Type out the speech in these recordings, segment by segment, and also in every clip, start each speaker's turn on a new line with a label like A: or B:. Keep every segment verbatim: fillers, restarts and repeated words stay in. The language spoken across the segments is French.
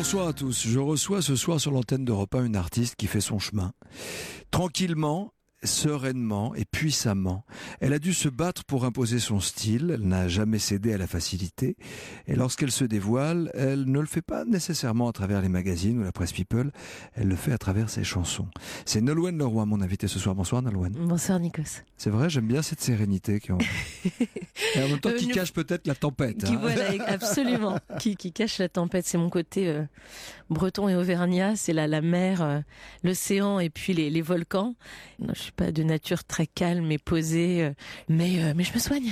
A: Bonsoir à tous. Je reçois ce soir sur l'antenne d'Europe un une artiste qui fait son chemin. Tranquillement, sereinement et puissamment. Elle a dû se battre pour imposer son style. Elle n'a jamais cédé à la facilité. Et lorsqu'elle se dévoile, elle ne le fait pas nécessairement à travers les magazines ou la presse people. Elle le fait à travers ses chansons. C'est Nolwenn Leroy, mon invité ce soir. Bonsoir Nolwenn.
B: Bonsoir Nikos.
A: C'est vrai, j'aime bien cette sérénité qui en... et en même temps
B: Euh,
A: qui
B: nous...
A: cache peut-être la tempête.
B: Qui,
A: hein.
B: voilà, absolument. qui, qui cache la tempête. C'est mon côté euh, breton et auvergnat. C'est la, la mer, euh, l'océan et puis les, les volcans. Non, je suis pas de nature très calme et posée, euh, mais, euh, mais je me soigne.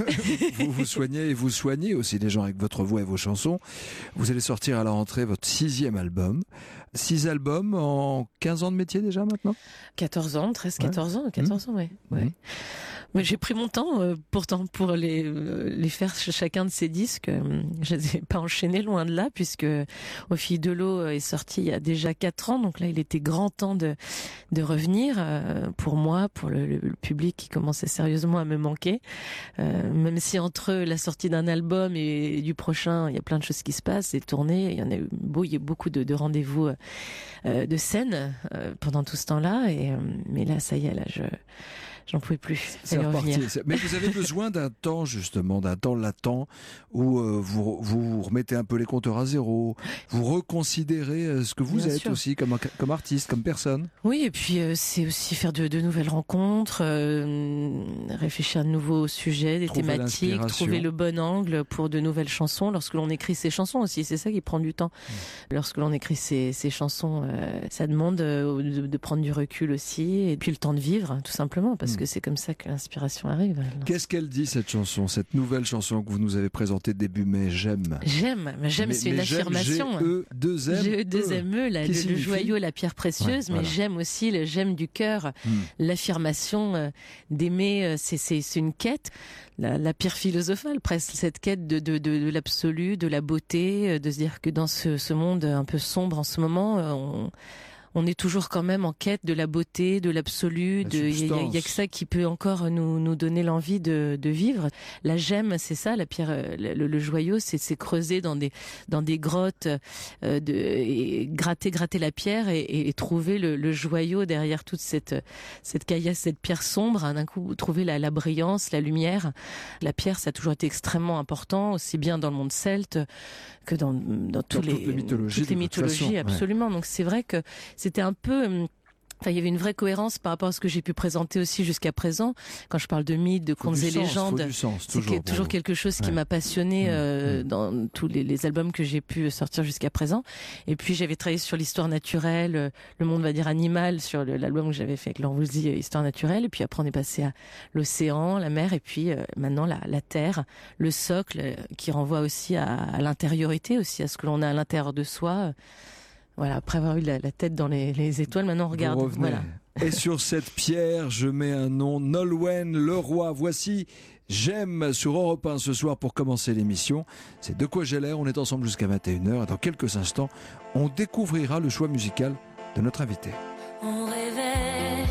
A: vous vous soignez et vous soignez aussi les gens avec votre voix et vos chansons. Vous allez sortir à la rentrée votre sixième album. Six albums en quinze ans de métier déjà maintenant ?
B: quatorze ans, treize, quatorze ouais. ans, quatorze mmh. ans, ouais. ouais. Mmh. Mais j'ai pris mon temps, euh, pourtant, pour les, euh, les faire ch- chacun de ces disques. Euh, je ne les ai pas enchaînés, loin de là, puisque Au fil de l'eau est sorti il y a déjà quatre ans. Donc là, il était grand temps de, de revenir, euh, pour moi, pour le, le public qui commençait sérieusement à me manquer. Euh, même si entre la sortie d'un album et, et du prochain, il y a plein de choses qui se passent, des tournées, il y en a eu beau, il y a beaucoup de, de rendez-vous euh, de scène euh, pendant tout ce temps-là. Et, euh, mais là, ça y est, là, je... J'en pouvais plus.
A: C'est reparti. Mais vous avez besoin d'un temps, justement, d'un temps latent où euh, vous, vous remettez un peu les compteurs à zéro, vous reconsidérez euh, ce que vous Bien êtes sûr. aussi comme, comme artiste, comme personne.
B: Oui, et puis euh, c'est aussi faire de, de nouvelles rencontres, euh, réfléchir à de nouveaux sujets, des trouver thématiques, trouver le bon angle pour de nouvelles chansons. Lorsque l'on écrit ses chansons aussi, c'est ça qui prend du temps. Mmh. Lorsque l'on écrit ses, ses chansons, euh, ça demande euh, de, de prendre du recul aussi, et puis le temps de vivre, tout simplement, parce mmh. que c'est comme ça que l'inspiration arrive.
A: Qu'est-ce qu'elle dit, cette chanson, cette nouvelle chanson que vous nous avez présentée début mai, J'aime
B: J'aime, mais j'aime, c'est une affirmation.
A: G E deux M E.
B: G E deux M E, la, le, le joyau, la pierre précieuse, ouais, mais voilà. J'aime aussi le j'aime du cœur, hmm. l'affirmation euh, d'aimer, euh, c'est, c'est, c'est une quête, la, la pierre philosophale, presque, cette quête de, de, de, de l'absolu, de la beauté, euh, de se dire que dans ce, ce monde un peu sombre en ce moment, euh, on... on est toujours quand même en quête de la beauté, de l'absolu. Il y, y a que ça qui peut encore nous, nous donner l'envie de, de vivre. La gemme, c'est ça, la pierre, le, le joyau, c'est, c'est creuser dans des, dans des grottes, euh, de, et gratter, gratter la pierre et, et, et trouver le, le joyau derrière toute cette, cette caillasse, cette pierre sombre. D'un coup, trouver la, la brillance, la lumière. La pierre, ça a toujours été extrêmement important, aussi bien dans le monde celte que dans, dans, tous dans les, toutes les mythologies. Toutes les mythologies, façon, absolument. Ouais. Donc c'est vrai que c'était un peu... Enfin, il y avait une vraie cohérence par rapport à ce que j'ai pu présenter aussi jusqu'à présent. Quand je parle de mythes, de contes et légendes, c'est toujours, toujours quelque chose qui ouais. m'a passionné mmh, euh, mmh. dans tous les, les albums que j'ai pu sortir jusqu'à présent. Et puis j'avais travaillé sur l'histoire naturelle, le monde va dire animal, sur le, l'album que j'avais fait avec Laurent Voulzy, Histoire naturelle. Et puis après on est passé à l'océan, la mer, et puis euh, maintenant la, la terre, le socle, euh, qui renvoie aussi à, à l'intériorité, aussi à ce que l'on a à l'intérieur de soi. Voilà, après avoir eu la, la tête dans les, les étoiles, maintenant on regarde. Voilà.
A: Et sur cette pierre, je mets un nom, Nolwenn Leroy. Voici J'aime sur Europe un ce soir pour commencer l'émission. C'est De quoi j'ai l'air, on est ensemble jusqu'à vingt et une heures. Et dans quelques instants, on découvrira le choix musical de notre invité.
C: On rêvait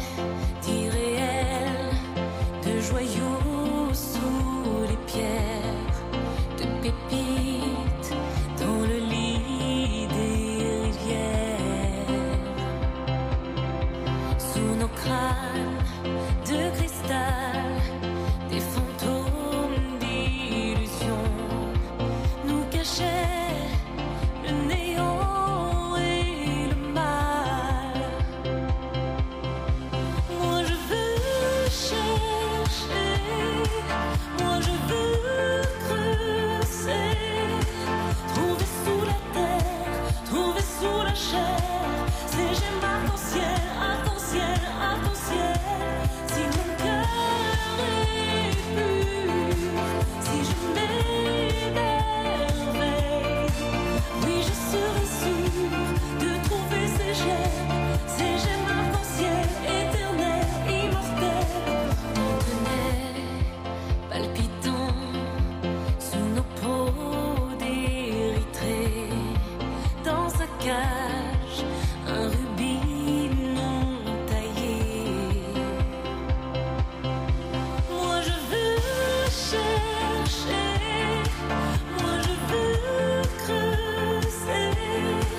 C: d'irréel, de joyaux sous les pierres, de pépites dans le lit des rivières, sous nos crânes de cristal, des fantômes d'illusion nous cachaient le néant et le mal. Moi je veux chercher, moi je veux creuser, trouver sous la terre, trouver sous la chair, ces gemmes arc-en-ciel, arc-en-ciel, arc-en-ciel. Si mon cœur est pur, si je m'émerveille, oui je serai sûre de trouver ces gemmes, ces gemmes arc-en-ciel, éternelles, immortelles. On tenait palpitant sous nos peaux d'érythrée, dans sa cage, un rubis non taillé. Moi je veux chercher, moi je veux creuser,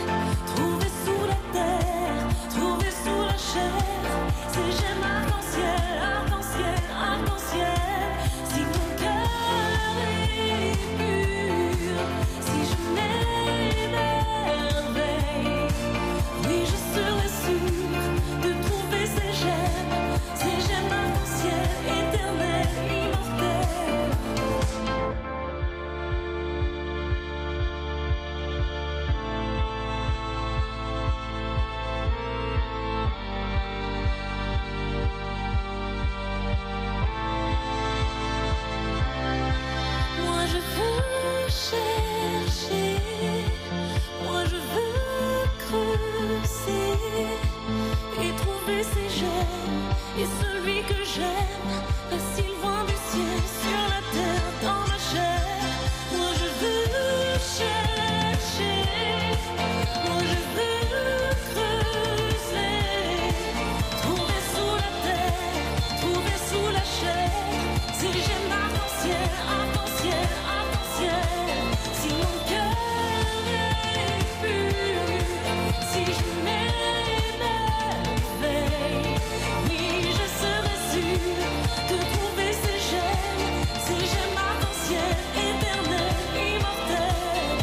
C: j'aime et celui que j'aime reste si loin du ciel, sur la terre, dans ma chair. Moi je veux chercher, moi je veux creuser, trouver sous la terre, trouver sous la chair. Si j'aime arc-en-ciel, arc-en-ciel, arc-en-ciel, si mon cœur est pur, si je m'émerveille, oui je serai sûre de trouver ces gemmes, ces gemmes arc-en-ciel, éternelles, immortelles.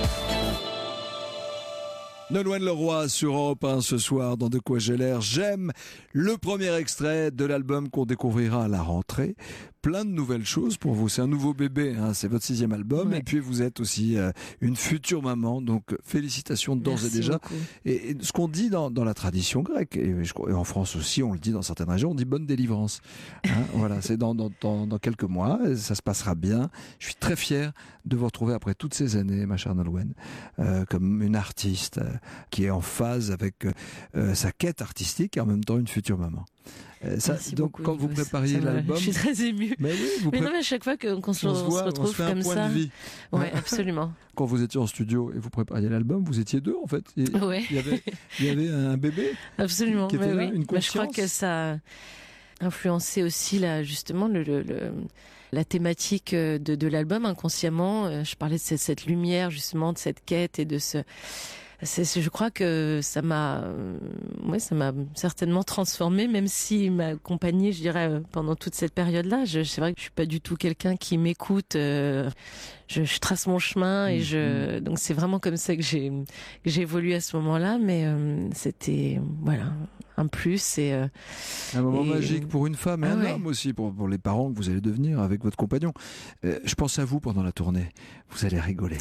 A: Nolwenn Leroy sur Europe un ce soir dans De quoi j'ai l'air. J'aime le premier extrait de l'album qu'on découvrira à la rentrée. Plein de nouvelles choses pour vous. C'est un nouveau bébé, hein. C'est votre sixième album.
B: Ouais.
A: Et puis vous êtes aussi euh, une future maman. Donc félicitations d'ores et
B: Merci
A: déjà.
B: beaucoup.
A: Et, et ce qu'on dit dans, dans la tradition grecque, et, je, et en France aussi, on le dit dans certaines régions, on dit bonne délivrance. Hein, voilà, c'est dans, dans, dans, dans quelques mois, ça se passera bien. Je suis très fier de vous retrouver après toutes ces années, ma chère Nolwenn, euh, comme une artiste euh, qui est en phase avec euh, sa quête artistique et en même temps une future maman. Euh, ça,
B: Merci
A: donc
B: beaucoup,
A: quand vous
B: Nico.
A: prépariez
B: Ça me-
A: l'album,
B: Je suis très émue.
A: mais oui, vous
B: Mais
A: pré-
B: non, mais à chaque fois que- qu'on se,
A: on se
B: on se
A: voit, on se
B: retrouve
A: fait un
B: comme
A: point
B: ça.
A: de vie.
B: Ouais, absolument.
A: Quand vous étiez en studio et vous prépariez l'album, vous étiez deux en fait. Et
B: Ouais,
A: il y avait, il y avait un bébé.
B: absolument.
A: qui était
B: mais
A: là,
B: oui.
A: une
B: Mais je crois
A: conscience.
B: que ça a influencé aussi là, justement le, le- le- la thématique de, de l'album inconsciemment. Euh, Je parlais de cette, cette lumière justement, de cette quête et de ce. C'est, c'est- je crois que ça m'a, euh, ouais, ça m'a certainement transformée, même s'il m'a accompagnée, je dirais, euh, pendant toute cette période-là. Je, c'est vrai que je suis pas du tout quelqu'un qui m'écoute. euh, je, je trace mon chemin et
A: Mmh,
B: je, donc c'est vraiment comme ça que j'ai, que j'ai évolué à ce moment-là. Mais euh, c'était, voilà, un plus et euh,
A: Un moment
B: Et-
A: magique pour une femme et
B: Ah
A: un
B: ouais.
A: homme aussi, pour, pour les parents que vous allez devenir avec votre compagnon. Euh, je pense à vous pendant la tournée. Vous allez rigoler.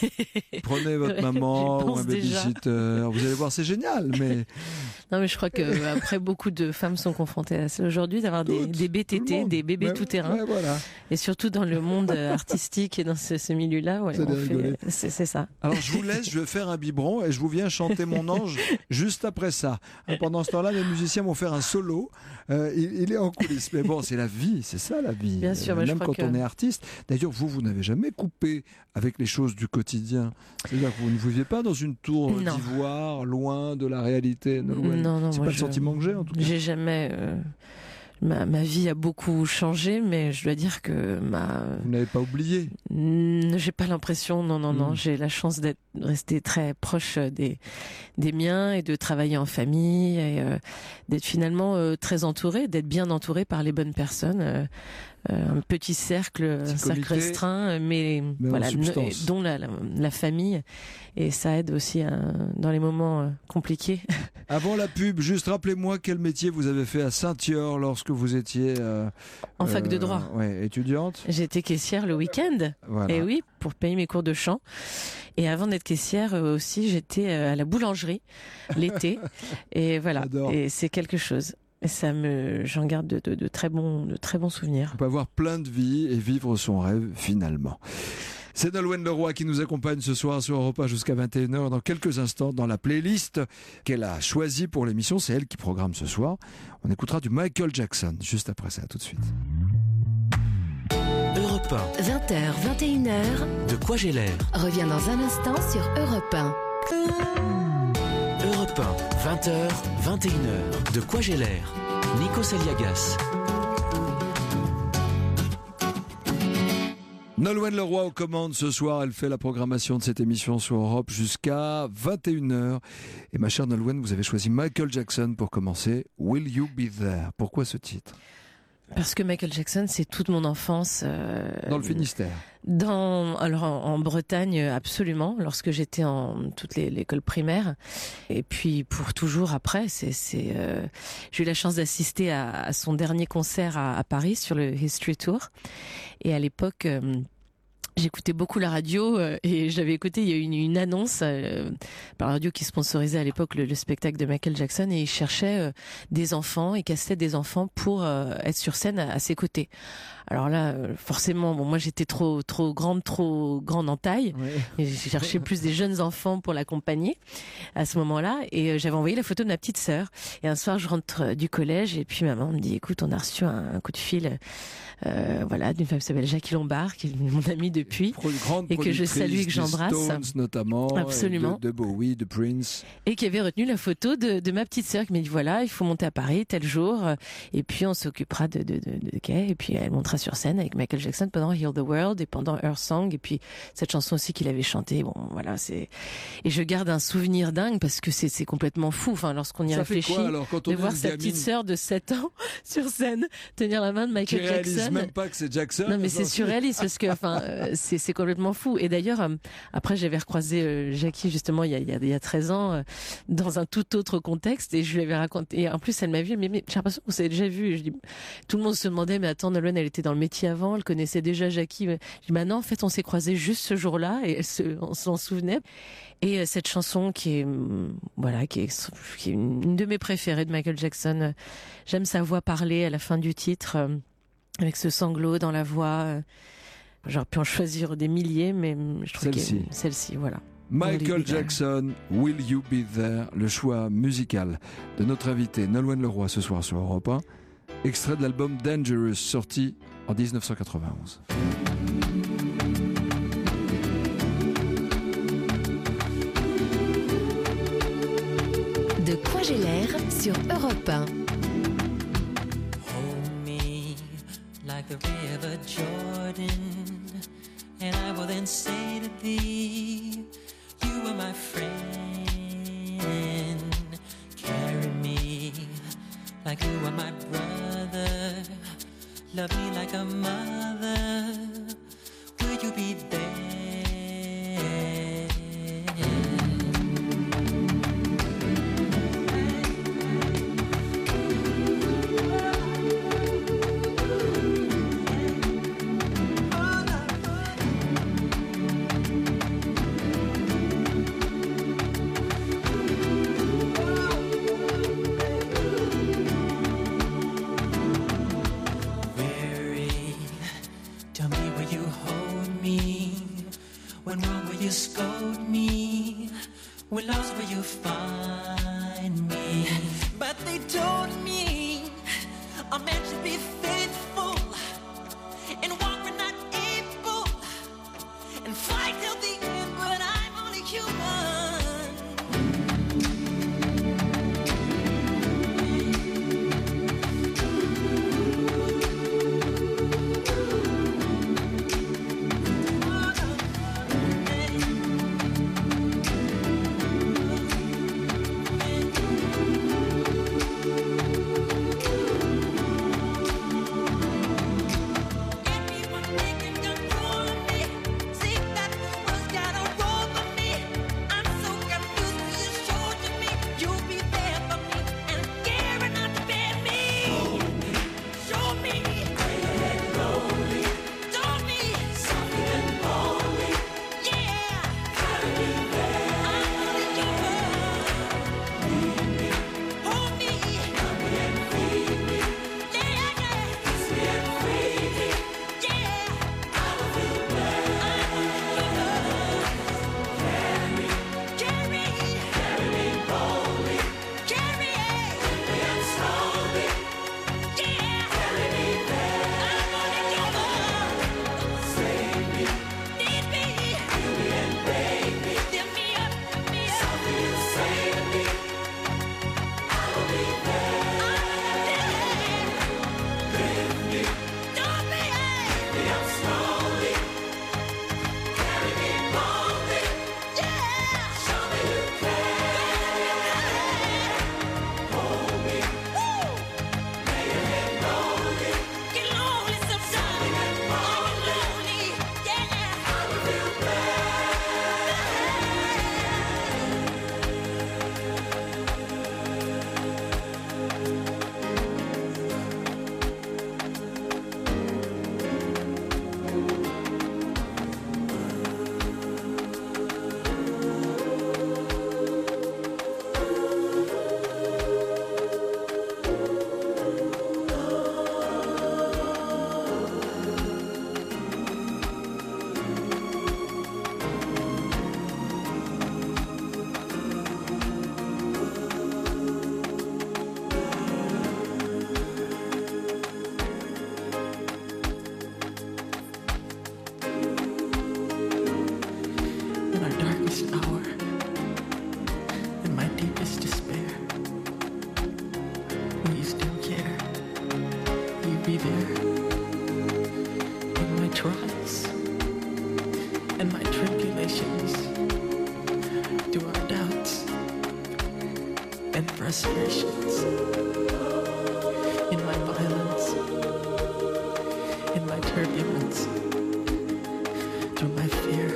A: Prenez votre
B: Ouais,
A: maman
B: j'y
A: ou un
B: pense déjà.
A: babysitter. Vous allez voir, c'est génial. Mais
B: non, mais je crois que après beaucoup de femmes sont confrontées à ça aujourd'hui, d'avoir des,
A: Toutes,
B: des
A: tout le
B: B T T,
A: monde.
B: des bébés
A: Ouais,
B: tout terrain.
A: ouais, voilà.
B: Et surtout dans le monde euh, artistique et dans ce, ce milieu-là, ouais,
A: Vous allez
B: on fait-
A: rigoler.
B: c'est, c'est ça.
A: Alors je vous laisse, je vais faire un biberon et je vous viens chanter Mon Ange juste après ça. Hein, Pendant ce temps-là, les musiciens vont faire un solo. Euh, il, il est en coulisses. Mais bon, c'est la vie, c'est ça la vie.
B: Bien sûr,
A: Euh,
B: mais je
A: même
B: crois
A: quand
B: que-
A: on est artiste. D'ailleurs, vous, vous n'avez jamais coupé avec les choses du quotidien. C'est-à-dire que vous ne viviez pas dans une tour
B: Non.
A: d'ivoire, loin de la réalité. Nolwenn.
B: Non, non,
A: c'est
B: moi,
A: pas le
B: je-
A: sentiment que j'ai en tout cas.
B: J'ai jamais. euh, ma, ma vie a beaucoup changé, mais je dois dire que ma.
A: Vous n'avez pas oublié.
B: Mm, J'ai pas l'impression, non, non, non.
A: Mm.
B: J'ai la chance d'être restée très proche des, des miens et de travailler en famille et euh, d'être finalement euh, très entourée, d'être bien entourée par les bonnes personnes. euh, euh, un petit cercle, un
A: Petit
B: cercle
A: comité,
B: restreint, mais,
A: mais en
B: voilà,
A: substance.
B: dont la, la, la famille. Et ça aide aussi à- dans les moments euh, compliqués.
A: Avant la pub, juste rappelez-moi quel métier vous avez fait à Saint-Yor lorsque vous étiez euh,
B: En fac de
A: euh,
B: droit.
A: Ouais, étudiante.
B: J'étais caissière le week-end.
A: Voilà.
B: Et oui, pour payer mes cours de chant. Et avant d'être caissière euh, aussi, j'étais euh, à la boulangerie l'été. Et voilà.
A: J'adore.
B: Et c'est quelque chose. Et ça me, j'en garde de, de, de très bons, de très bons souvenirs.
A: On peut avoir plein de vies et vivre son rêve finalement. C'est Nolwenn Leroy qui nous accompagne ce soir sur Europe un jusqu'à vingt et une heures. Dans quelques instants, dans la playlist qu'elle a choisie pour l'émission, c'est elle qui programme ce soir. On écoutera du Michael Jackson juste après ça, tout de suite.
D: Europe un.
E: vingt heures, vingt et une heures,
D: De quoi j'ai l'air.
E: revient dans un instant sur Europe un.
D: Europe un. vingt heures, vingt et une heures. De quoi j'ai l'air. Nico Saliagas.
A: Nolwenn Leroy aux commandes ce soir. Elle fait la programmation de cette émission sur Europe jusqu'à vingt et une heures. Et ma chère Nolwenn, vous avez choisi Michael Jackson pour commencer. Will You Be There? Pourquoi ce titre?
B: Parce que Michael Jackson, c'est toute mon enfance. euh,
A: Dans le Finistère.
B: Dans, alors en, en Bretagne, absolument, lorsque j'étais en toute les- l'école primaire. Et puis pour toujours après, c'est, c'est, euh, j'ai eu la chance d'assister à, à son dernier concert à, à Paris sur le History Tour. Et à l'époque, euh, J'écoutais beaucoup la radio euh, et j'avais écouté, il y a eu une, une annonce euh, par la radio qui sponsorisait à l'époque le, le spectacle de Michael Jackson et il cherchait euh, des enfants et castait des enfants pour euh, être sur scène à, à ses côtés. Alors là, euh, forcément, bon, moi j'étais trop trop grande, trop grande en taille.
A: Ouais.
B: Et j'ai cherché plus des jeunes enfants pour l'accompagner à ce moment-là. Et euh, j'avais envoyé la photo de ma petite sœur. Et un soir, je rentre euh, du collège et puis maman me dit, écoute, on a reçu un, un coup de fil, euh, voilà, d'une femme qui s'appelle Jackie Lombard, qui est mon amie depuis,
A: Pro- grande
B: et que je salue et que
A: productrice
B: j'embrasse.
A: des Stones notamment,
B: Absolument.
A: De, de Bowie, de Prince.
B: Et qui avait retenu la photo de, de ma petite sœur, qui m'a dit, voilà, il faut monter à Paris tel jour, euh, et puis on s'occupera de, de, de, de Kay, et puis elle montera sur scène avec Michael Jackson pendant Heal the World et pendant Earth Song, et puis cette chanson aussi qu'il avait chantée. Bon, voilà, c'est, et je garde un souvenir dingue parce que c'est, c'est complètement fou. Enfin, lorsqu'on y
A: Ça fait
B: réfléchit,
A: quoi, alors, quand on
B: de
A: est
B: voir
A: une
B: sa
A: gamine
B: petite sœur de sept ans sur scène tenir la main de
A: qui
B: Michael
A: réalise
B: Jackson.
A: même pas que c'est Jackson.
B: Non, mais c'est
A: Enfin,
B: surréaliste parce que, enfin, euh, c'est, c'est complètement fou. Et d'ailleurs, euh, après, j'avais recroisé euh, Jackie justement il y a, il y a, il y a treize ans euh, dans un tout autre contexte et je lui avais raconté. Et en plus, elle m'a vu, mais, mais j'ai l'impression qu'on s'est déjà vu. Et je dis, tout le monde se demandait, mais attends, Nolwenn, elle était dans le métier avant, elle connaissait déjà Jackie. Je dis, bah non, en fait, on s'est croisés juste ce jour-là et elle se, on s'en souvenait. Et euh, cette chanson qui est, hum, voilà, qui est, qui est une, une de mes préférées de Michael Jackson. Euh, J'aime sa voix parler à la fin du titre, euh, avec ce sanglot dans la voix. Euh, J'aurais pu en choisir des milliers, mais hum, je trouve que
A: Celle-ci.
B: celle-ci, voilà.
A: Michael
B: Will You Be There.
A: Jackson, Will You Be There, le choix musical de notre invité Nolwenn Leroy ce soir sur Europe un, extrait de l'album Dangerous, sorti en dix-neuf cent quatre-vingt-onze.
E: De quoi j'ai l'air sur Europe un.
F: Hold me like the river Jordan, and I will then say to thee, you are my friend. Carry me like you are my brother. Love me like a mother. Will you be there? Weary, tell me, will you hold me? When wrong, will you scold me? When lost, will you find me? But they told me a man should be faithful and walk when not able and fight till the end, but I'm only human. and frustrations, in my violence, in my turbulence, through my fear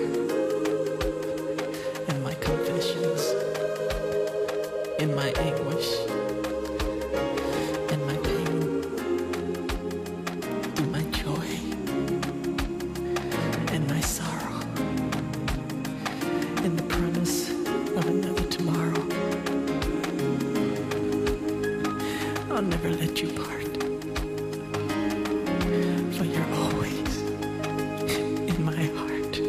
F: and my confessions, in my anguish and my pain, through my joy and my sorrow, in the promise of another tomorrow. I'll never let you part, for you're always in my heart.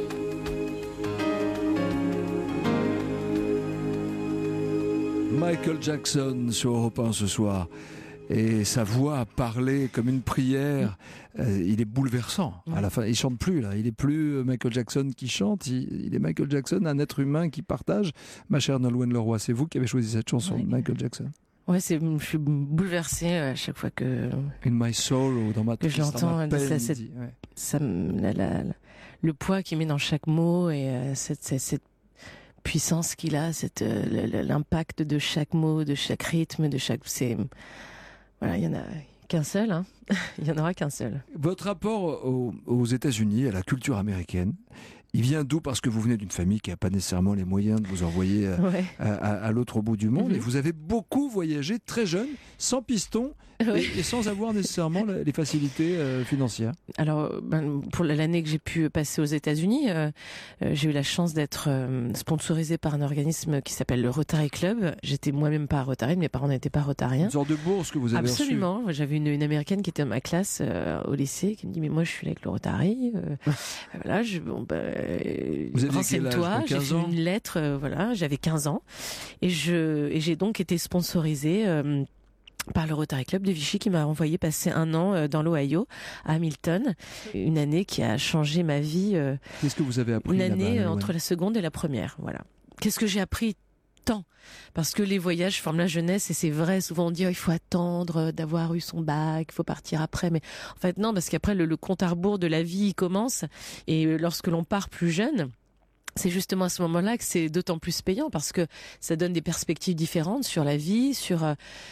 A: Michael Jackson sur Europe un ce soir. Et sa voix a parlé comme une prière. Euh, il est bouleversant. À la fin, il chante plus là. Il est plus Michael Jackson qui chante. Il, il est Michael Jackson, un être humain qui partage. Ma chère Nolwenn Leroy, c'est vous qui avez choisi cette chanson,
B: ouais.
A: Michael Jackson.
B: Ouais, c'est, je suis bouleversée à chaque fois que.
A: In my soul, dans ma
B: que je l'entends.
A: ma peine,
B: ça, cette,
A: dit, ouais.
B: ça, la, la, la, le poids qu'il met dans chaque mot et euh, cette, cette, cette puissance qu'il a, cette, euh, l'impact de chaque mot, de chaque rythme, de chaque. C'est, voilà, il y en a qu'un seul, hein. Il y en aura qu'un seul.
A: Votre rapport aux, aux États-Unis, à la culture américaine, il vient d'où? Parce que vous venez d'une famille qui n'a pas nécessairement les moyens de vous envoyer à,
B: ouais.
A: à, à, à l'autre bout du monde.
B: Mm-hmm.
A: Et vous avez beaucoup voyagé très jeune, sans piston
B: oui.
A: et, et sans avoir nécessairement les facilités euh, financières.
B: Alors, ben, pour l'année que j'ai pu passer aux États-Unis, euh, euh, j'ai eu la chance d'être euh, sponsorisée par un organisme qui s'appelle le Rotary Club. J'étais moi-même pas Rotary, mes parents n'étaient pas rotariens.
A: Une sorte de bourse que vous avez reçue.
B: Absolument. J'avais une, une américaine qui était dans ma classe euh, au lycée qui me dit mais moi je suis là avec le Rotary. Euh, voilà, je bon ben
A: vous avez
B: renseigne-toi. J'ai fait une lettre. Euh, voilà, j'avais quinze ans et je et j'ai donc été sponsorisée. Euh, par le Rotary Club de Vichy qui m'a envoyé passer un an dans l'Ohio à Hamilton, une année qui a changé ma vie.
A: Qu'est-ce que vous avez appris?
B: Une année
A: là-bas,
B: entre la seconde et la première, voilà. Qu'est-ce que j'ai appris? Tant, parce que les voyages forment la jeunesse et c'est vrai, souvent on dit oh, il faut attendre d'avoir eu son bac, il faut partir après, mais en fait non, parce qu'après le, le compte à rebours de la vie il commence et lorsque l'on part plus jeune, c'est justement à ce moment-là que c'est d'autant plus payant parce que ça donne des perspectives différentes sur la vie, sur,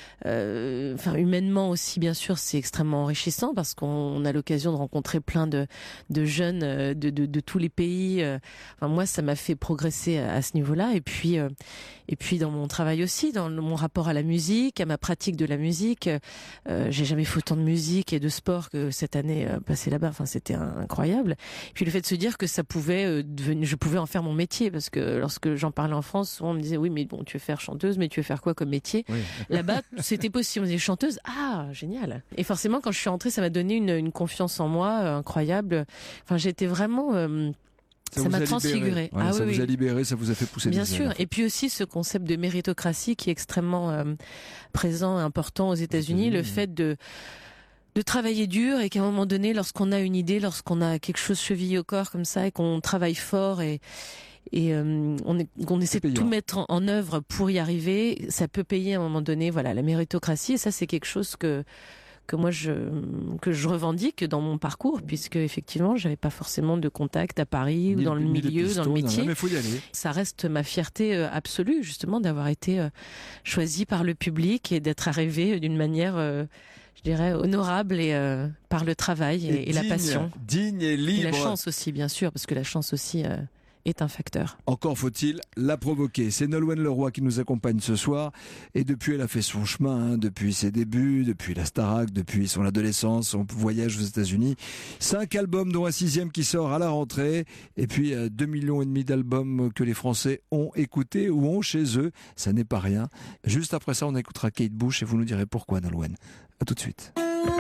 B: euh, enfin humainement aussi bien sûr c'est extrêmement enrichissant parce qu'on a l'occasion de rencontrer plein de, de jeunes de, de, de tous les pays. Enfin moi ça m'a fait progresser à ce niveau-là et puis euh, et puis dans mon travail aussi, dans mon rapport à la musique, à ma pratique de la musique. Euh, j'ai jamais fait autant de musique et de sport que cette année euh, passée là-bas. Enfin c'était incroyable. Et puis le fait de se dire que ça pouvait euh, devenir, je pouvais en faire mon métier parce que lorsque j'en parlais en France, souvent on me disait oui mais bon tu veux faire chanteuse mais tu veux faire quoi comme métier? Oui. Là-bas c'était possible, on me disait chanteuse, ah génial. Et forcément quand je suis rentrée ça m'a donné une, une confiance en moi euh, incroyable. Enfin j'étais vraiment euh, ça, ça m'a transfiguré.
A: Voilà,
B: ah,
A: ça
B: oui,
A: vous
B: oui.
A: a libéré, ça vous a fait pousser
B: Bien
A: des ailes.
B: sûr. Et puis aussi ce concept de méritocratie qui est extrêmement euh, présent et important aux États-Unis, États-Unis le oui. fait de de travailler dur et qu'à un moment donné, lorsqu'on a une idée, lorsqu'on a quelque chose chevillé au corps comme ça et qu'on travaille fort et et euh, on, est, on essaie de tout mettre en, en œuvre pour y arriver, ça peut payer à un moment donné. Voilà, la méritocratie, et ça c'est quelque chose que que moi je que je revendique dans mon parcours puisque effectivement j'avais pas forcément de contact à Paris ni, ou dans le milieu, pistons, dans le métier.
A: Non, mais faut y aller.
B: Ça reste ma fierté euh, absolue justement d'avoir été euh, choisie par le public et d'être arrivée d'une manière euh, je dirais honorable et euh, par le travail et, et, et
A: digne,
B: la passion.
A: Digne et libre.
B: Et la chance aussi bien sûr parce que la chance aussi euh, est un facteur.
A: Encore faut-il la provoquer. C'est Nolwenn Leroy qui nous accompagne ce soir et depuis elle a fait son chemin, hein, depuis ses débuts, depuis la Starac, depuis son adolescence, son voyage aux États-Unis. Cinq albums dont un sixième qui sort à la rentrée et puis euh, deux millions et demi d'albums que les Français ont écoutés ou ont chez eux. Ça n'est pas rien. Juste après ça on écoutera Kate Bush et vous nous direz pourquoi Nolwenn. À tout de suite.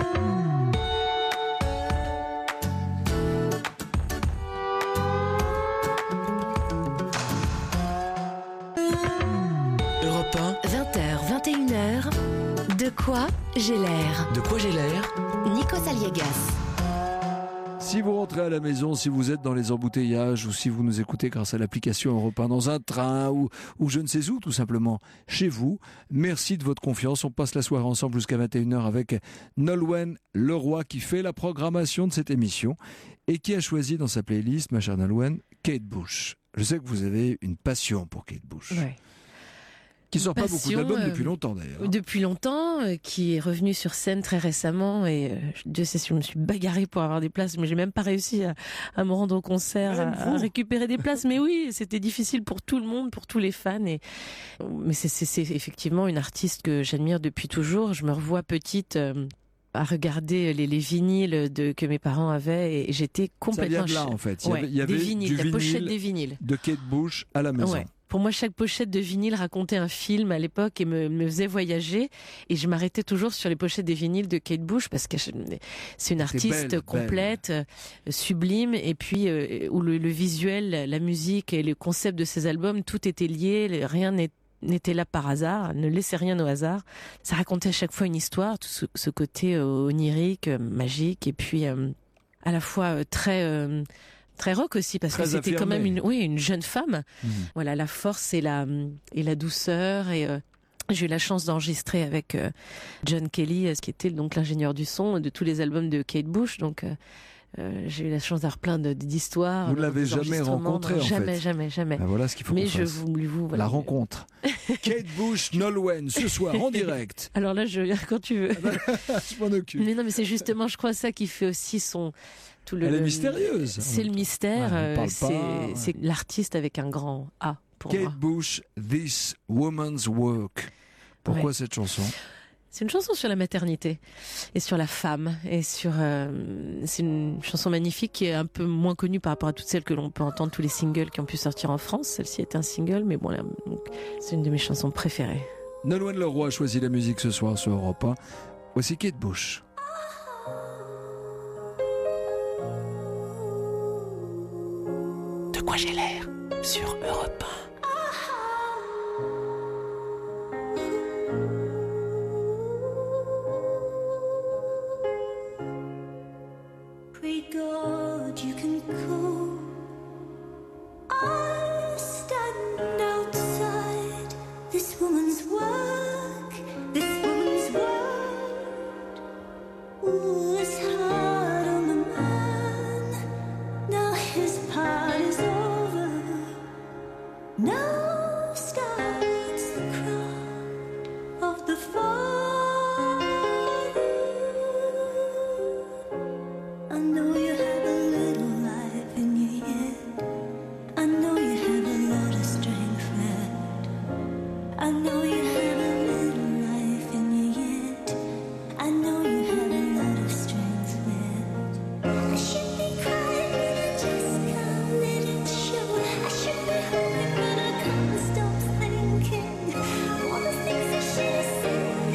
E: vingt heures, vingt et une heures, de quoi j'ai l'air?
D: De quoi j'ai l'air?
E: Nikos Aliagas.
A: Si vous rentrez à la maison, si vous êtes dans les embouteillages ou si vous nous écoutez grâce à l'application Europe un dans un train ou, ou je ne sais où, tout simplement chez vous, merci de votre confiance. On passe la soirée ensemble jusqu'à vingt et une heures avec Nolwenn Leroy qui fait la programmation de cette émission et qui a choisi dans sa playlist, ma chère Nolwenn, Kate Bush. Je sais que vous avez une passion pour Kate Bush.
B: Ouais.
A: Qui sort pas beaucoup
B: passion,
A: d'albums
B: euh,
A: depuis longtemps d'ailleurs.
B: Depuis longtemps, euh, qui est revenu sur scène très récemment et euh, Dieu sait si je me suis bagarrée pour avoir des places, mais j'ai même pas réussi à, à me rendre au concert, à, à récupérer des places. Mais oui, c'était difficile pour tout le monde, pour tous les fans. Et mais c'est, c'est, c'est effectivement une artiste que j'admire depuis toujours. Je me revois petite. Euh, à regarder les, les vinyles de, que mes parents avaient et j'étais complètement...
A: Ça vient de là en fait. Il y
B: ouais,
A: avait, il y avait
B: des vinyles,
A: du
B: la
A: vinyle
B: pochette des vinyles.
A: De Kate Bush à la maison.
B: Ouais. Pour moi, chaque pochette de vinyle racontait un film à l'époque et me, me faisait voyager. Et je m'arrêtais toujours sur les pochettes des vinyles de Kate Bush parce que je, c'est une artiste
A: belle,
B: complète, belle. sublime, et puis euh, où le, le visuel, la musique et le concept de ses albums, tout était lié, rien n'était n'était là par hasard, ne laissait rien au hasard. Ça racontait à chaque fois une histoire, tout ce, ce côté euh, onirique, euh, magique, et puis euh, à la fois euh, très euh, très rock aussi, parce
A: très
B: que c'était
A: affirmé.
B: quand même une, oui, une jeune femme.
A: Mmh.
B: Voilà, la force et la et la douceur. Et euh, j'ai eu la chance d'enregistrer avec euh, John Kelly, euh, ce qui était donc l'ingénieur du son de tous les albums de Kate Bush. Donc euh, Euh, j'ai eu la chance d'avoir plein de, d'histoires.
A: Vous ne l'avez jamais rencontré en
B: jamais,
A: fait.
B: Jamais, jamais,
A: ben voilà ce qu'il faut
B: Mais
A: qu'on
B: je
A: fasse.
B: vous, vous voilà.
A: La rencontre. Kate Bush, Nolwenn, ce soir en direct.
B: Alors là, je quand tu veux.
A: Je m'en occupe.
B: Mais non, mais c'est justement, je crois, ça qui fait aussi son. Tout le,
A: Elle est
B: le,
A: mystérieuse.
B: C'est le mystère.
A: Ouais, on parle
B: c'est,
A: pas, ouais.
B: c'est l'artiste avec un grand A pour
A: Kate
B: moi.
A: Bush, This Woman's Work. Pourquoi
B: Ouais.
A: cette chanson?
B: C'est une chanson sur la maternité et sur la femme et sur. Euh, c'est une chanson magnifique qui est un peu moins connue par rapport à toutes celles que l'on peut entendre, tous les singles qui ont pu sortir en France. Celle-ci est un single, mais bon, là, donc, c'est une de mes chansons préférées.
A: Nolwenn Leroy a choisi la musique ce soir sur Europe un. Voici Kate Bush.
D: De quoi j'ai l'air sur Europe un.
C: Pray God you can go. I stand outside this woman's work, this woman's word. Ooh, it's hard on the man. Now his part is over. Now starts the crowd of the father. I know you have a little life in your head. I know you have a lot of strength left. I know you have a little life in your head. I know you have a lot of strength left. I should be crying, but I just can't let it show. I should be hoping, but I can't stop thinking all the things I should have said.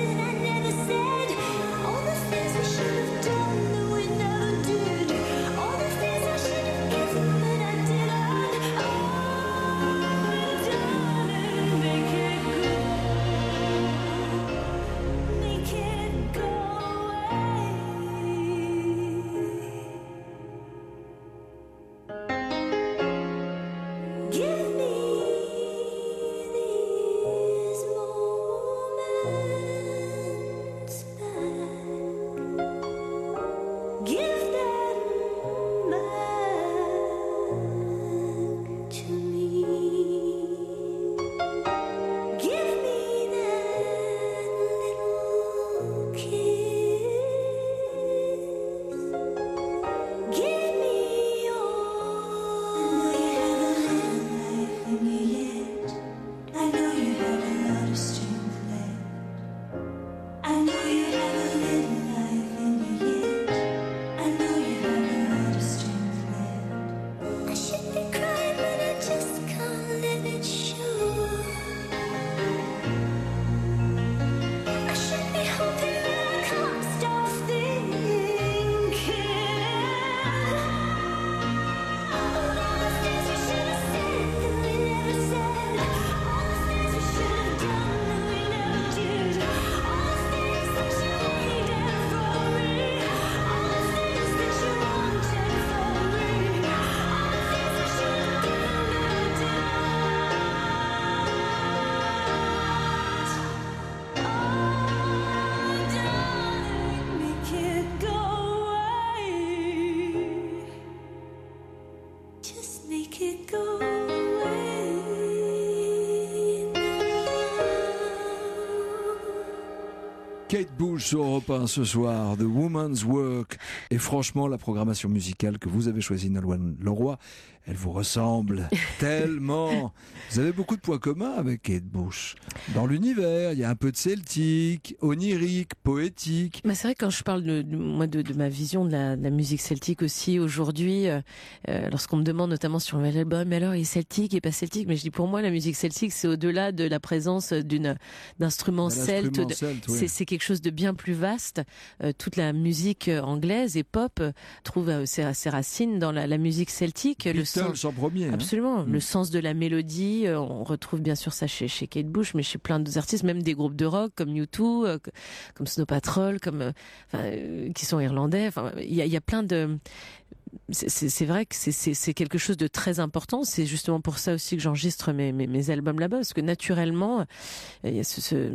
A: Kate Bush sur Europe un ce soir, The Woman's Work. Et franchement, la programmation musicale que vous avez choisie, Nolwenn Leroy, elle vous ressemble tellement. Vous avez beaucoup de points communs avec Kate Bush. Dans l'univers, il y a un peu de celtique, onirique, poétique.
B: Bah c'est vrai, quand je parle de, de, moi de, de ma vision de la, de la musique celtique aussi aujourd'hui, euh, lorsqu'on me demande notamment sur l'album, mais alors il est celtique et pas celtique, mais je dis pour moi la musique celtique c'est au-delà de la présence d'une d'instruments celtes, de, celte, oui. c'est, c'est quelque chose de bien plus vaste. Euh, toute la musique anglaise et pop trouve euh, ses, ses racines dans la, la musique celtique.
A: Le sens, en premier.
B: Absolument.
A: Hein.
B: Le sens de la mélodie, euh, on retrouve bien sûr ça chez, chez Kate Bush, mais chez plein d'autres artistes, même des groupes de rock comme U deux, euh, comme Snow Patrol, comme, euh, euh, qui sont irlandais. Enfin, il y a, y a plein de... C'est, c'est, c'est vrai que c'est, c'est, c'est quelque chose de très important. C'est justement pour ça aussi que j'enregistre mes, mes, mes albums là-bas, parce que naturellement, il y a ce, ce...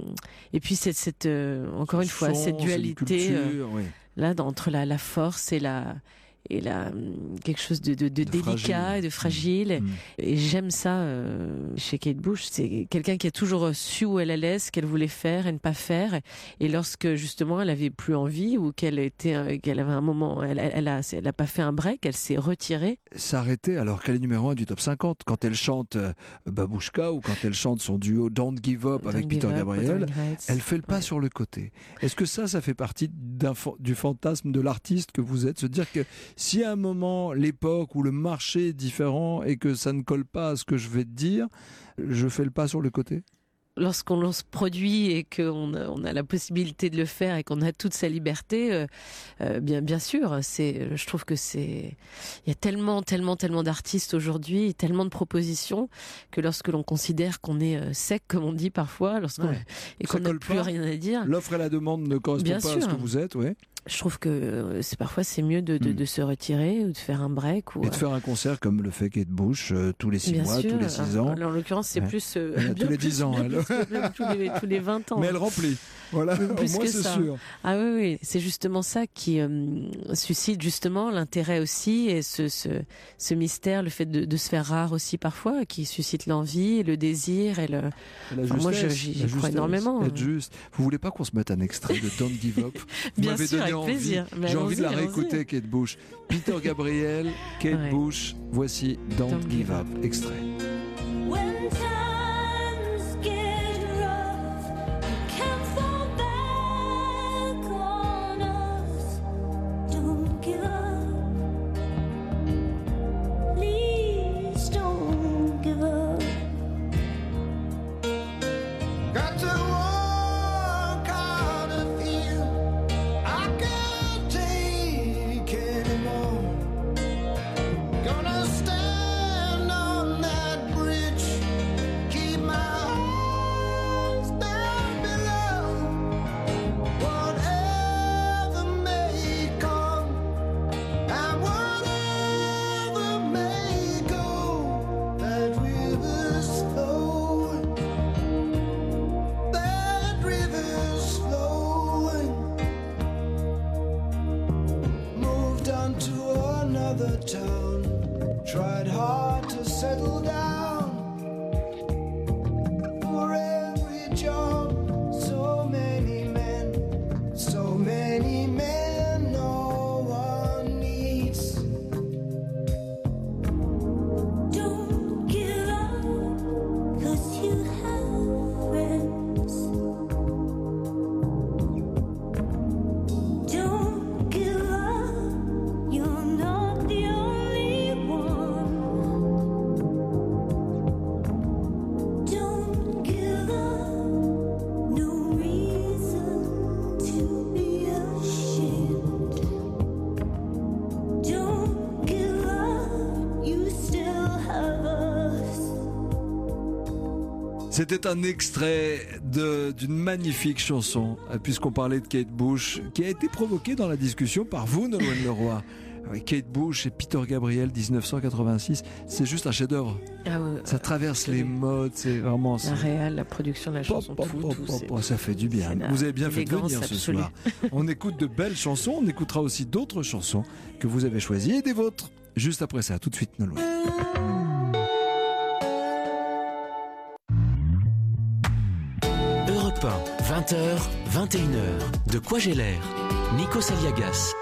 B: et puis cette, cette euh, encore une fois, cette dualité
A: culture, euh, oui.
B: là entre la, la force et la et là quelque chose de, de, de, de délicat fragile. et de fragile mmh. et j'aime ça euh, chez Kate Bush. C'est quelqu'un qui a toujours su où elle allait, ce qu'elle voulait faire et ne pas faire, et lorsque justement elle avait plus envie ou qu'elle était qu'elle avait un moment, elle, elle a elle a pas fait un break, elle s'est retirée,
A: s'arrêter alors qu'elle est numéro un du top cinquante quand elle chante euh, Babouchka ou quand elle chante son duo Don't Give Up
B: Don't
A: avec
B: Give
A: Peter
B: Up,
A: Gabriel, elle fait le pas
B: ouais.
A: sur le côté. Est-ce que ça ça fait partie d'un, du fantasme de l'artiste que vous êtes, se dire que si à un moment, l'époque où le marché est différent et que ça ne colle pas à ce que je vais te dire, je fais le pas sur le côté ?
B: Lorsqu'on lance produit et qu'on a, on a la possibilité de le faire et qu'on a toute sa liberté, euh, euh, bien, bien sûr, c'est, je trouve que c'est, il y a tellement, tellement, tellement d'artistes aujourd'hui, tellement de propositions que lorsque l'on considère qu'on est sec, comme on dit parfois, lorsqu'on
A: ouais.
B: et qu'on n'a plus rien à dire,
A: l'offre et la demande ne correspondent bien pas sûr. à ce que vous êtes, ouais.
B: Je trouve que c'est parfois c'est mieux de, de, mmh. de se retirer ou de faire un break ou
A: et de faire un concert comme le fait Kate Bush euh, tous les six
B: bien
A: mois,
B: sûr.
A: tous les six ans.
B: Alors, en l'occurrence, c'est ouais. plus euh,
A: ouais, tous les dix ans, elle.
B: tous les tous les vingt ans.
A: Mais elle remplit. Voilà,
B: plus
A: au moins
B: que
A: c'est
B: ça.
A: sûr.
B: Ah oui, oui, c'est justement ça qui euh, suscite justement l'intérêt aussi et ce ce, ce mystère, le fait de, de se faire rare aussi parfois, qui suscite l'envie, le désir et le.
A: Et la
B: enfin, moi, je, j'y, j'y crois énormément.
A: Être juste. Vous voulez pas qu'on se mette un extrait de Don't Give Up? Vous
B: bien
A: m'avez
B: sûr,
A: donné
B: avec
A: envie.
B: plaisir. Mais
A: j'ai envie de la réécouter,
B: allons-y.
A: Kate Bush. Peter Gabriel, Kate
B: ouais.
A: Bush. Voici Don't, Don't Give Up, up. Extrait.
C: When times get rough, you can't fall back on us. Don't give up. Please don't give up.
G: Got to walk out of here. I can't take anymore. Gonna stand on that bridge. Keep my eyes down below. Whatever may come and whatever may go, that river's flowing. That river's flowing. Moved on to another town. Tried hard to settle down. For every job, so many men, so many men no one needs.
C: Don't give up, 'cause you have friends. Don't give up, you're not the only one. Don't give up, no reason to be ashamed. Don't give up, you still have us.
A: C'était un extrait de, d'une magnifique chanson, puisqu'on parlait de Kate Bush, qui a été provoquée dans la discussion par vous, Nolwenn Leroy. Avec Kate Bush et Peter Gabriel, dix-neuf cent quatre-vingt-six, c'est juste un chef-d'œuvre.
B: Ah ouais,
A: ça traverse les modes, c'est vraiment.
B: La réal, la production de la chanson,
A: pop,
B: tout,
A: pop,
B: tout,
A: pop, pop, ça fait du bien. Vous avez bien fait de venir ce
B: absolue.
A: soir. On écoute de belles chansons, on écoutera aussi d'autres chansons que vous avez choisies et des vôtres. Juste après ça, tout de suite, Nolwenn.
D: Europe Europe un, vingt heures, vingt et une heures. De quoi j'ai l'air? Nikos Aliagas.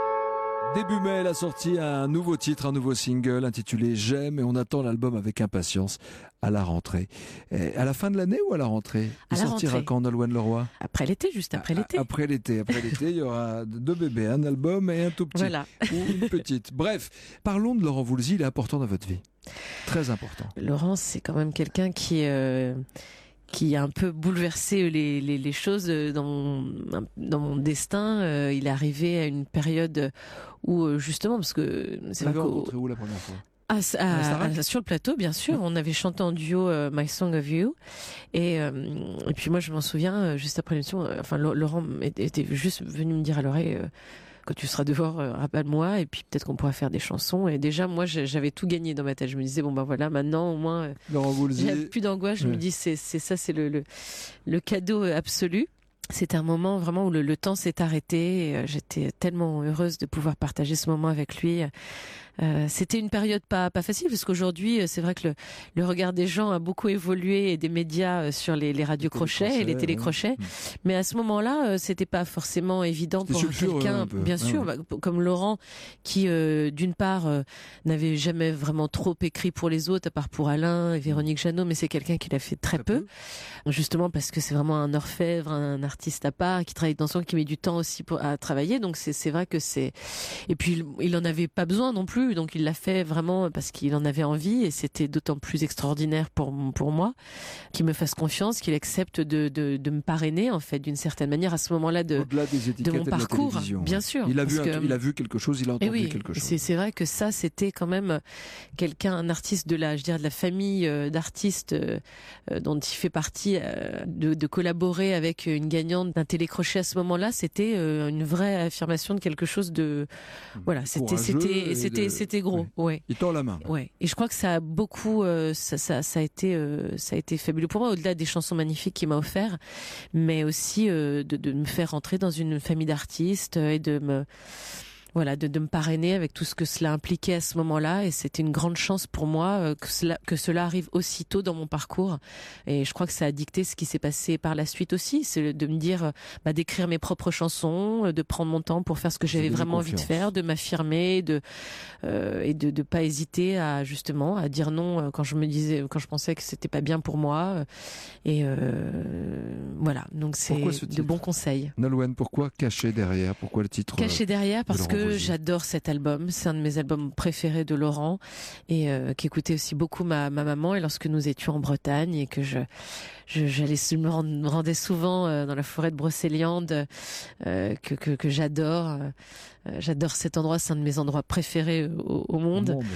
A: Début mai, elle a sorti un nouveau titre, un nouveau single intitulé J'aime, et on attend l'album avec impatience à la rentrée. Et à la fin de l'année ou à la rentrée? Il sortira rentrée. Quand, Nolwenn Leroy?
B: Après l'été, juste après l'été.
A: Après l'été, après l'été, il y aura deux bébés, un album et un tout petit.
B: Voilà.
A: Ou une petite. Bref, parlons de Laurent Voulzy, il est important dans votre vie. Très important.
B: Laurent, c'est quand même quelqu'un qui... Euh... qui a un peu bouleversé les, les, les choses dans mon, dans mon destin. Euh, il est arrivé à une période où, justement, parce que...
A: C'est Vous l'avez rencontré où la première fois?
B: Ah, à, à, sur le plateau, bien sûr. On avait chanté en duo euh, My Song of You. Et, euh, et puis moi, je m'en souviens, euh, juste après l'émission, euh, enfin, Laurent était juste venu me dire à l'oreille... Euh, quand tu seras dehors, euh, rappelle-moi, et puis peut-être qu'on pourra faire des chansons. Et déjà, moi, j'avais tout gagné dans ma tête. Je me disais, bon, ben voilà, maintenant, au moins, euh, j'ai plus d'angoisse. Je ouais. me dis, c'est ça, c'est le, le, le cadeau absolu. C'était un moment vraiment où le, le temps s'est arrêté. Et, euh, j'étais tellement heureuse de pouvoir partager ce moment avec lui. Euh, c'était une période pas pas facile parce qu'aujourd'hui c'est vrai que le, le regard des gens a beaucoup évolué et des médias sur les, les radios crochets et les télécrochets, ouais. Mais à ce moment-là euh, c'était pas forcément évident pour quelqu'un, bien sûr, ah ouais. bah, comme Laurent qui euh, d'une part euh, n'avait jamais vraiment trop écrit pour les autres à part pour Alain et Véronique Jeannot, mais c'est quelqu'un qui l'a fait très, très peu, peu, justement parce que c'est vraiment un orfèvre, un artiste à part qui travaille dans son, qui met du temps aussi pour, à travailler, donc c'est c'est vrai que c'est, et puis il, il en avait pas besoin non plus. Donc il l'a fait vraiment parce qu'il en avait envie et c'était d'autant plus extraordinaire pour pour moi qu'il me fasse confiance, qu'il accepte de de, de me parrainer en fait d'une certaine manière à ce moment-là de
A: au-delà des étiquettes
B: de mon parcours,
A: de
B: bien sûr.
A: Il a vu
B: que,
A: un, il a vu quelque chose, il a entendu
B: oui,
A: quelque chose.
B: C'est c'est vrai que ça c'était quand même quelqu'un, un artiste de la je dirais de la famille d'artistes euh, dont il fait partie, euh, de, de collaborer avec une gagnante d'un télécrochet à ce moment-là, c'était euh, une vraie affirmation de quelque chose de voilà, c'était c'était c'était c'était gros, ouais. ouais.
A: Il tend la main.
B: Ouais. Et je crois que ça a beaucoup, euh, ça, ça, ça a été, euh, ça a été fabuleux pour moi, au-delà des chansons magnifiques qu'il m'a offert, mais aussi euh, de, de me faire rentrer dans une famille d'artistes et de me, voilà, de, de me parrainer avec tout ce que cela impliquait à ce moment-là. Et c'était une grande chance pour moi euh, que cela, que cela arrive aussitôt dans mon parcours. Et je crois que ça a dicté ce qui s'est passé par la suite aussi. C'est de me dire, bah, d'écrire mes propres chansons, de prendre mon temps pour faire ce que j'avais vraiment envie de faire, de m'affirmer, de euh, et de de pas hésiter à justement à dire non quand je me disais, quand je pensais que c'était pas bien pour moi. Et euh, voilà. Donc c'est de bons conseils.
A: Nolwenn, pourquoi Caché derrière? Pourquoi le titre?
B: Caché derrière parce que j'adore cet album, c'est un de mes albums préférés de Laurent et euh, qu'écoutait aussi beaucoup ma, ma maman. Et lorsque nous étions en Bretagne et que je, je j'allais me, rend, me rendais souvent euh, dans la forêt de Brocéliande, euh, que, que, que j'adore. Euh, J'adore cet endroit, c'est un de mes endroits préférés au, au monde. monde.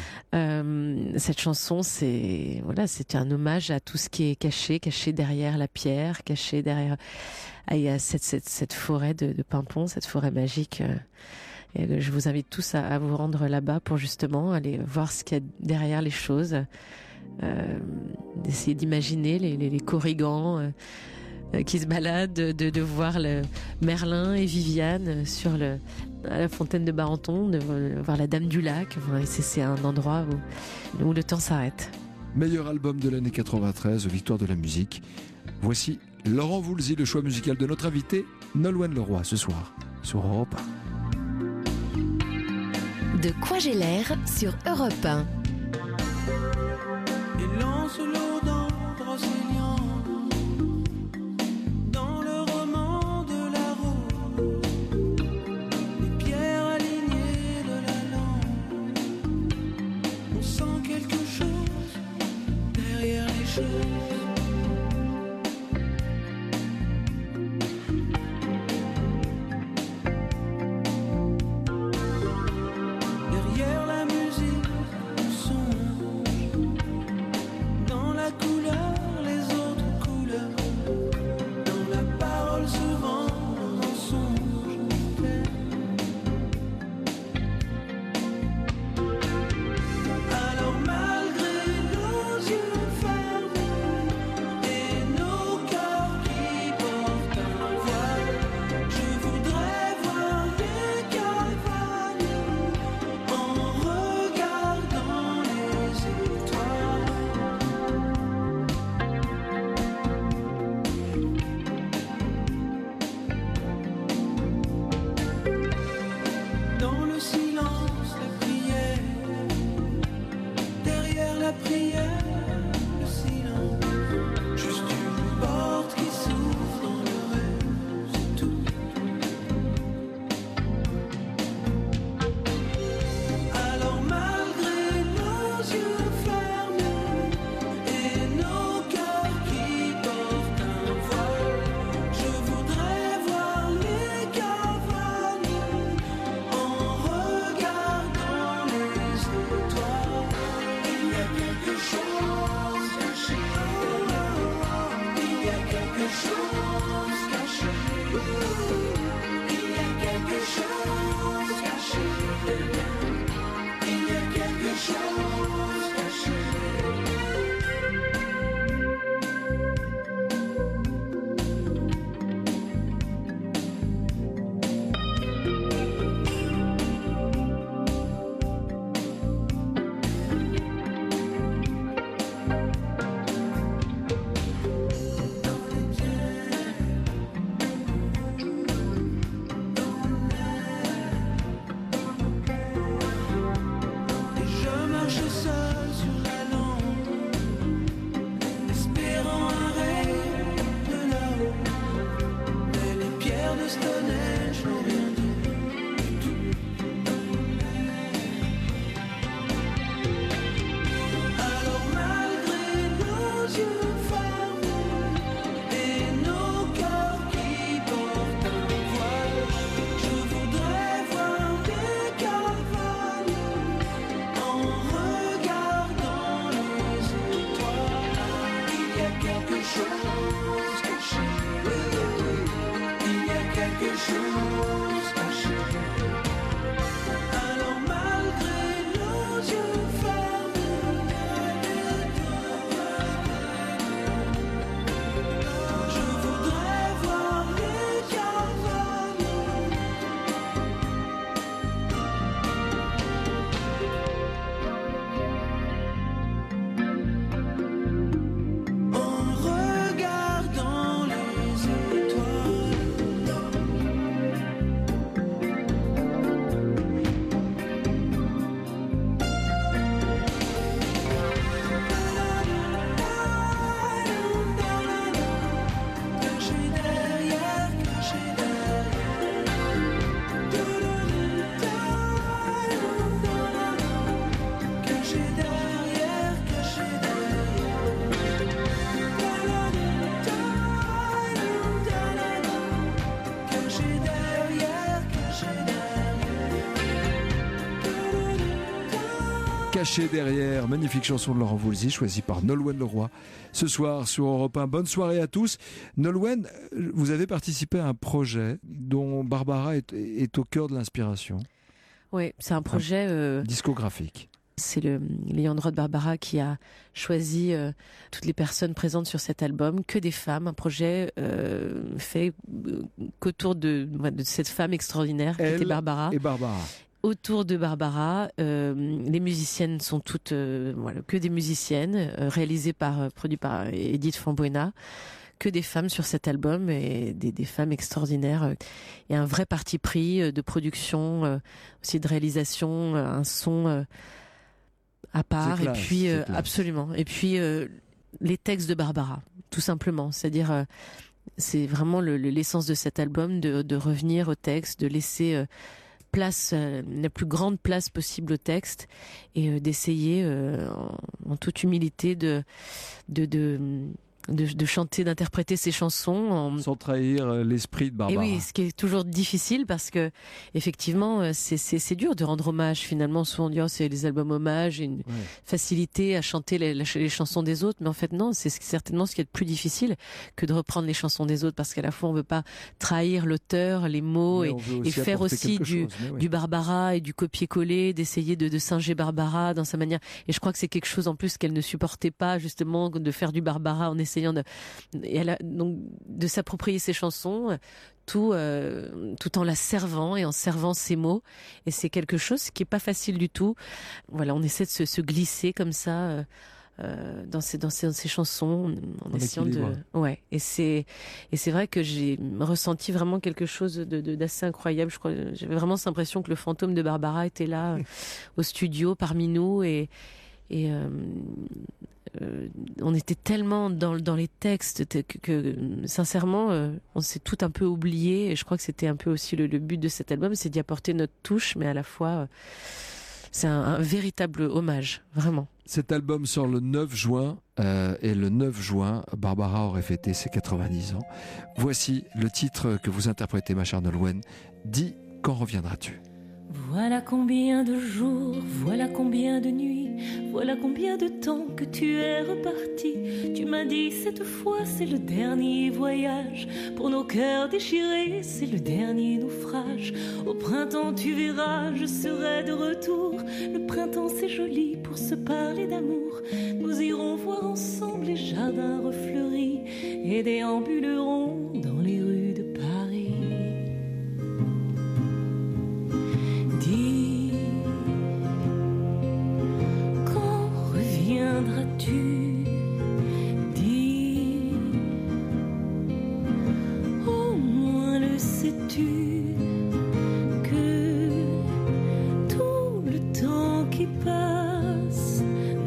B: Euh, cette chanson, c'est voilà, c'est un hommage à tout ce qui est caché, caché derrière la pierre, caché derrière. Ah, il y a cette, cette, cette forêt de, de Pimpon, cette forêt magique. Euh, et je vous invite tous à, à vous rendre là-bas pour justement aller voir ce qu'il y a derrière les choses, euh, d'essayer d'imaginer les, les, les corrigans. Euh, qui se balade, de, de voir le Merlin et Viviane sur le, à la fontaine de Barenton, de voir la Dame du Lac. Enfin, c'est un endroit où, où le temps s'arrête.
A: Meilleur album de l'année quatre-vingt-treize, victoire de la musique. Voici Laurent Voulzy, le choix musical de notre invité, Nolwenn Leroy, ce soir, sur Europe un.
E: De quoi j'ai l'air sur Europe un.
G: Et lance l'eau dans Brocéliande.
C: Derrière la musique, on songe dans la
G: chose caché. Il y a quelque chose caché. Il y a quelque chose caché.
A: Caché derrière, magnifique chanson de Laurent Voulzy, choisie par Nolwenn Leroy ce soir sur Europe un. Bonne soirée à tous. Nolwenn, vous avez participé à un projet dont Barbara est, est au cœur de l'inspiration.
B: Oui, c'est un projet euh,
A: discographique.
B: C'est le l'ayant droit de Barbara qui a choisi euh, toutes les personnes présentes sur cet album, que des femmes, un projet euh, fait euh, qu'autour de, de cette femme extraordinaire qui
A: Elle
B: était Barbara.
A: Et Barbara.
B: Autour de Barbara, euh, les musiciennes sont toutes, euh, voilà, que des musiciennes, euh, réalisées par, euh, produit par Edith Fambuena, que des femmes sur cet album et des, des femmes extraordinaires. Euh, et un vrai parti pris euh, de production, euh, aussi de réalisation, euh, un son euh, à part.
A: C'est classe,
B: et puis euh,
A: c'est classe.
B: absolument. Et puis euh, les textes de Barbara, tout simplement. C'est-à-dire, euh, c'est vraiment le, le, l'essence de cet album, de, de revenir au texte, de laisser euh, place, euh, la plus grande place possible au texte et euh, d'essayer euh, en, en toute humilité de de, de de de chanter, d'interpréter ces chansons en...
A: sans trahir l'esprit de Barbara.
B: Et oui, ce qui est toujours difficile parce que effectivement c'est c'est c'est dur de rendre hommage. Finalement, souvent on dit oh, c'est les albums hommages, une
A: ouais.
B: facilité à chanter les, les chansons des autres, mais en fait non, c'est certainement ce qui est le plus difficile que de reprendre les chansons des autres parce qu'à la fois on veut pas trahir l'auteur, les mots et, et faire aussi du chose, oui. du Barbara et du copier-coller, d'essayer de, de singer Barbara dans sa manière. Et je crois que c'est quelque chose en plus qu'elle ne supportait pas justement de faire du Barbara en essayant de, et elle a, donc de s'approprier ses chansons, tout, euh, tout en la servant et en servant ses mots. Et c'est quelque chose qui est pas facile du tout. Voilà, on essaie de se, se glisser comme ça euh, dans ces dans ces, dans ces chansons, en, en essayant de, ouais. Et c'est et c'est vrai que j'ai ressenti vraiment quelque chose de, de d'assez incroyable. Je crois, j'avais vraiment cette impression que le fantôme de Barbara était là au studio parmi nous et et euh, Euh, on était tellement dans, dans les textes que, que, que sincèrement euh, on s'est tout un peu oublié et je crois que c'était un peu aussi le, le but de cet album, c'est d'y apporter notre touche, mais à la fois euh, c'est un, un véritable hommage, vraiment.
A: Cet album sort le neuf juin euh, et le neuf juin Barbara aurait fêté ses quatre-vingt-dix ans. Voici le titre que vous interprétez, ma chère Nolwenn. Dis, quand reviendras-tu?
C: Voilà combien de jours, voilà combien de nuits, voilà combien de temps que tu es reparti. Tu m'as dit cette fois c'est le dernier voyage. Pour nos cœurs déchirés c'est le dernier naufrage. Au printemps tu verras je serai de retour. Le printemps c'est joli pour se parler d'amour. Nous irons voir ensemble les jardins refleuris et déambulerons dans les rues de Paris. Dis, quand reviendras-tu? Dis, au moins le sais-tu, que tout le temps qui passe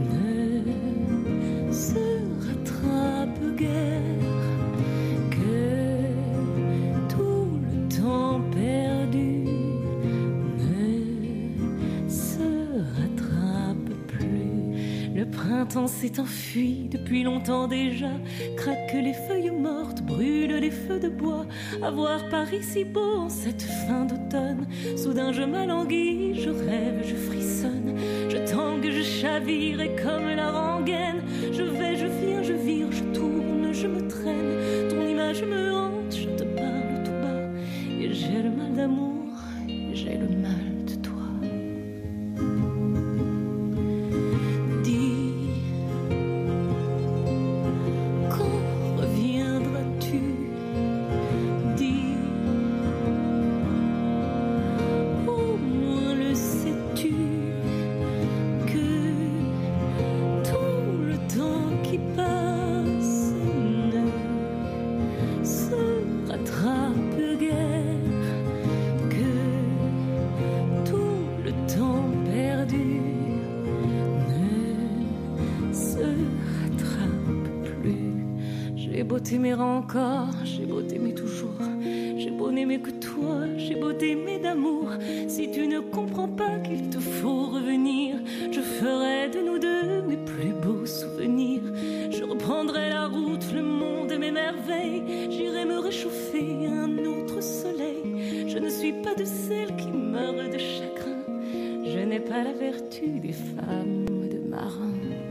C: ne se rattrape guère, que tout le temps perdu Le printemps s'est enfui depuis longtemps déjà. Craquent les feuilles mortes, brûlent les feux de bois. À voir Paris si beau en cette fin d'automne. Soudain je m'alanguis, je rêve, je frissonne. Je tangue, je chavire et comme la rengaine. Je vais, je viens, je vire, je tourne, je me traîne. Ton image me hante, je te parle tout bas. Et j'ai le mal d'amour, et j'ai le mal de toi. J'ai beau t'aimer encore, j'ai beau t'aimer toujours. J'ai beau n'aimer que toi, j'ai beau t'aimer d'amour. Si tu ne comprends pas qu'il te faut revenir, je ferai de nous deux mes plus beaux souvenirs. Je reprendrai la route, le monde et mes merveilles. J'irai me réchauffer à un autre soleil. Je ne suis pas de celles qui meurent de chagrin. Je n'ai pas la vertu des femmes de marins.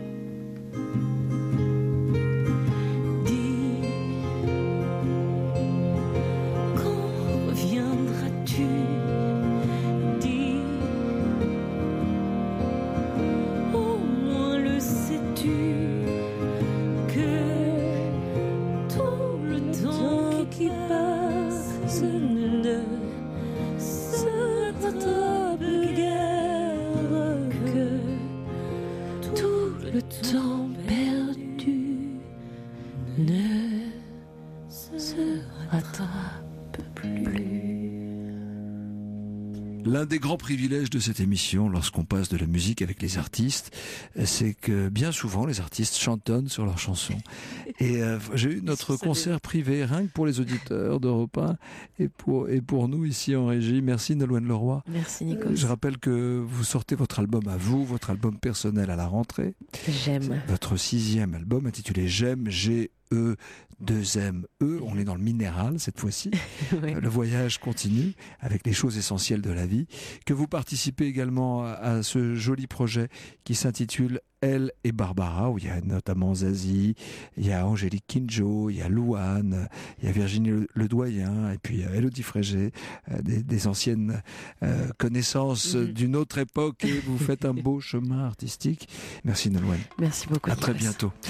C: Le temps perdu ne se rattrape plus.
A: L'un des grands privilèges de cette émission, lorsqu'on passe de la musique avec les artistes, c'est que bien souvent les artistes chantonnent sur leurs chansons. Et euh, j'ai eu notre concert privé, rien que pour les auditeurs d'Europe un et pour, et pour nous ici en régie. Merci Nolwenn Leroy.
B: Merci Nico.
A: Euh, je rappelle que vous sortez votre album à vous, votre album personnel à la rentrée.
B: J'aime.
A: Votre sixième album intitulé J'aime, G E deux M E, on est dans le minéral cette fois-ci. Oui. Le voyage continue avec les choses essentielles de la vie. Que vous participez également à, à ce joli projet qui s'intitule Elle et Barbara, où il y a notamment Zazie, il y a Angélique Kidjo, il y a Louane, il y a Virginie Ledoyen, et puis Élodie Frégé, euh, des, des anciennes euh, connaissances mmh. d'une autre époque, et vous faites un beau chemin artistique. Merci Nolwenn.
B: Merci beaucoup.
A: À très bientôt.